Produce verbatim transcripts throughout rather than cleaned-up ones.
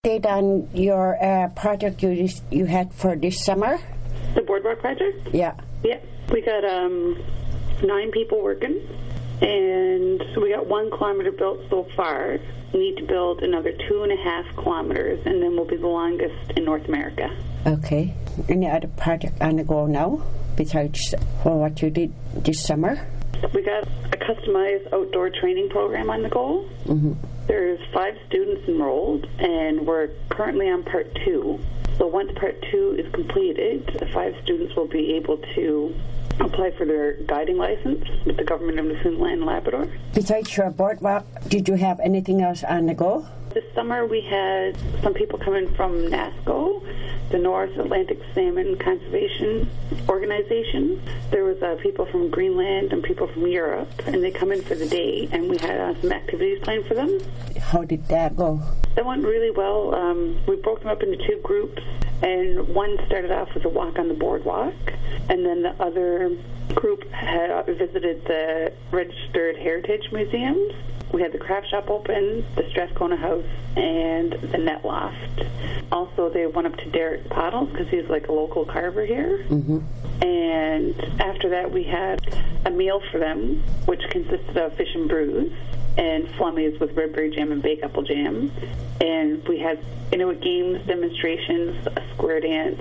Date on your uh, project you you had for this summer? The boardwalk project? Yeah. Yeah. We got um, nine people working, and so we got one kilometer built so far. We need to build another two and a half kilometers, and then we'll be the longest in North America. Okay. Any other project on the go now besides for what you did this summer? We got a customized outdoor training program on the go. Mm-hmm. There's five students enrolled, and we're currently on part two. So once part two is completed, the five students will be able to apply for their guiding license with the government of Newfoundland and Labrador. Besides your boardwalk, did you have anything else on the go? This summer we had some people coming from NASCO, the North Atlantic Salmon Conservation Organization. There was uh, people from Greenland and people from Europe, and they come in for the day, and we had uh, some activities planned for them. How did that go? That went really well. Um, we broke them up into two groups, and one started off with a walk on the boardwalk, and then the other group had visited the Registered Heritage Museums. We had the craft shop open, the Strathcona House, and the Net Loft. Also, they went up to Derek Pottles because he's like a local carver here. Mm-hmm. And after that, we had a meal for them, which consisted of fish and brews and flummies with red berry jam and baked apple jam. And we had Inuit games demonstrations, a square dance,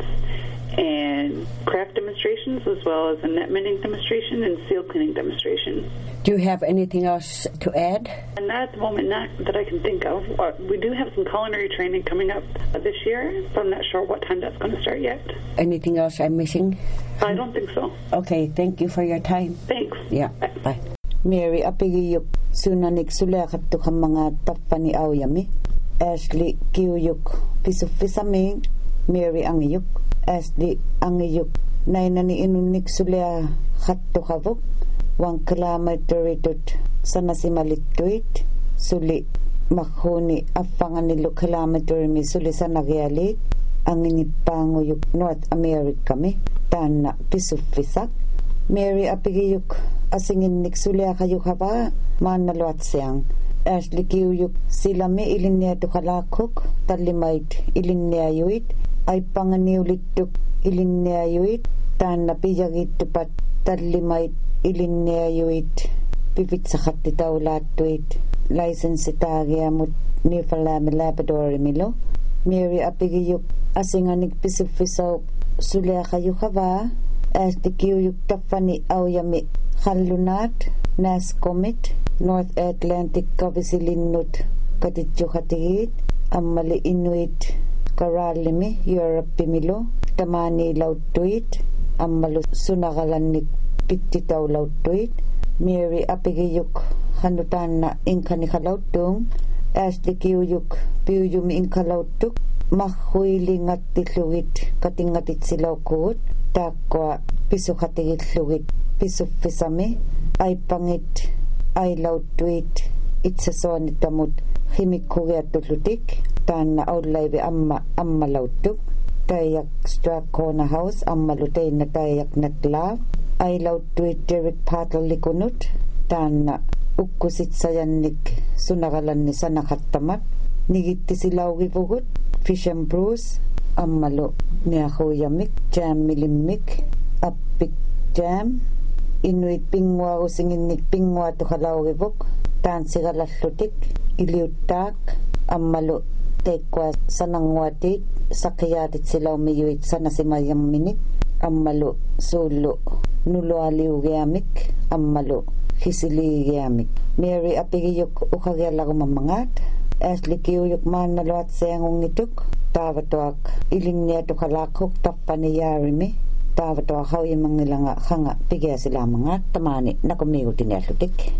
and craft demonstrations, as well as a net mending demonstration and seal cleaning demonstration. Do you have anything else to add? And not at the moment, not that I can think of. We do have some culinary training coming up this year, but I'm not sure what time that's going to start yet. Anything else I'm missing? I don't think so. Okay, thank you for your time. Thanks. Yeah, bye. bye. Mary apigiyuk sunanik sulakat to ka mga tapani awyami. Ashley kiyuk pisufisami Mary angiyuk. Ashley angiyuk nainani inunik sulya khatto kavuk. One kilometer itut sana simalituit suli makhuni afanganilo kilometer mi suli sana gialit ang inipanguyuk North America mi tana pisufisak Mary apigiyuk asingin niksulya kayo haba manalwat siyang Ashley kiyuk sila mi ilinya tukalakok talimait ilinya yuit ay panganiulituk ilinya yuit tana piyagit tupat talimait ilinnea-yuit pipitsakatti taulatuit license tagiamut Newfoundland Labrador milo Mary apigiyuk asinganik pisufisaw sulya kayo kaba astikiyuk tafani awyami khalunat naskomit North Atlantic kabisilinut katityo katigit amali Inuit karalimi Europe milo tamani lautuit ammalu sunakalanik pititaw lautuit Mary apigiyuk hanutan na inkani kalautung asli kiyuyuk piyuyumi inkalautuk mahuilingat titluwit katingatit silaukut takwa piso katigit luwit piso fisami ay pangit ay lautuit itsason itamut himikuya tutlutik tan na aulaibe amma amma lautuk tayak Strathcona House amma lutay na tayak natlab ay lautuit Derek Pottles likunut tan na ukkusit sayannik sunakalan ni sanakattamat nigitti silaw givugut fish and brews ammalo niakuyamik jam milimik appik jam Inuit pingwa usinginnik pingwa tukalaw givuk tan sigalallutik iliutak ammalo tekwa sanangwatit sakiyatit silaw miyuit sanasimayang minik ammalo solo nulo aliugiamik ammalo hisiligiamik Mary apigiyuk ukagyala kumamangat Ashley kiyuyuk man naluat sayang ituk tawatuak ilinya tukalakok tapaniyarimi tawatuak hawi mangilanga hanga pigya sila mangat tamani nakumigo tinyalutik